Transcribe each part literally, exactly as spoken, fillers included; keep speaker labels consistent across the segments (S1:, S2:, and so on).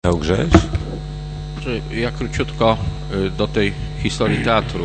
S1: Michał Grześ.
S2: Ja króciutko do tej historii teatru.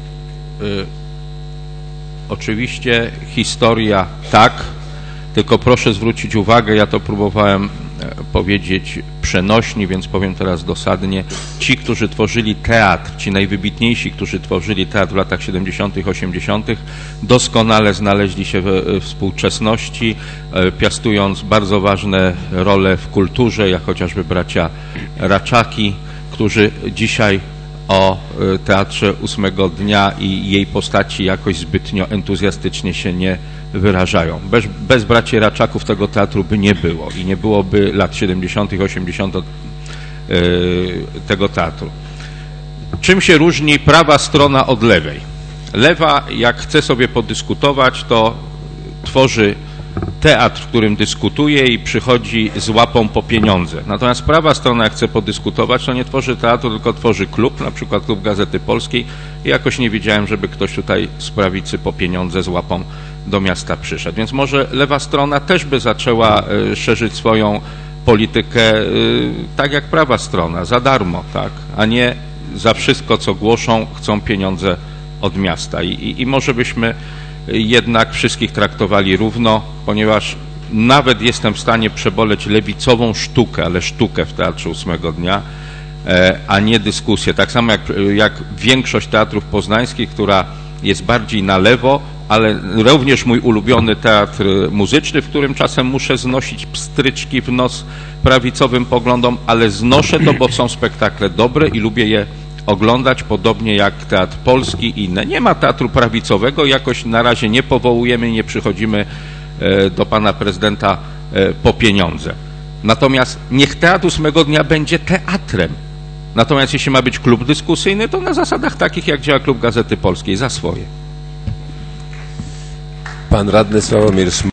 S2: Oczywiście historia tak, tylko proszę zwrócić uwagę, ja to próbowałem powiedzieć przenośni, więc powiem teraz dosadnie. Ci, którzy tworzyli teatr, ci najwybitniejsi, którzy tworzyli teatr w latach siedemdziesiątych, osiemdziesiątych, doskonale znaleźli się we współczesności, piastując bardzo ważne role w kulturze, jak chociażby bracia Raczaki, którzy dzisiaj o Teatrze Ósmego Dnia i jej postaci jakoś zbytnio entuzjastycznie się nie wyrażają. Bez, bez braci Raczaków tego teatru by nie było i nie byłoby lat siedemdziesiątych, osiemdziesiątych yy, tego teatru. Czym się różni prawa strona od lewej? Lewa, jak chce sobie podyskutować, to tworzy teatr, w którym dyskutuje i przychodzi z łapą po pieniądze. Natomiast prawa strona, jak chce podyskutować, to nie tworzy teatru, tylko tworzy klub, na przykład klub Gazety Polskiej i jakoś nie widziałem, żeby ktoś tutaj z prawicy po pieniądze z łapą do miasta przyszedł. Więc może lewa strona też by zaczęła y, szerzyć swoją politykę y, tak jak prawa strona, za darmo, tak, a nie za wszystko, co głoszą, chcą pieniądze od miasta. I, i, i może byśmy jednak wszystkich traktowali równo, ponieważ nawet jestem w stanie przeboleć lewicową sztukę, ale sztukę w Teatrze Ósmego Dnia, a nie dyskusję. Tak samo jak, jak większość teatrów poznańskich, która jest bardziej na lewo, ale również mój ulubiony teatr muzyczny, w którym czasem muszę znosić pstryczki w nos prawicowym poglądom, ale znoszę to, bo są spektakle dobre i lubię je oglądać, podobnie jak Teatr Polski i inne. Nie ma teatru prawicowego, jakoś na razie nie powołujemy, nie przychodzimy do pana prezydenta po pieniądze. Natomiast niech Teatr Ósmego Dnia będzie teatrem. Natomiast jeśli ma być klub dyskusyjny, to na zasadach takich, jak działa klub Gazety Polskiej, za swoje.
S1: Pan radny Sławomir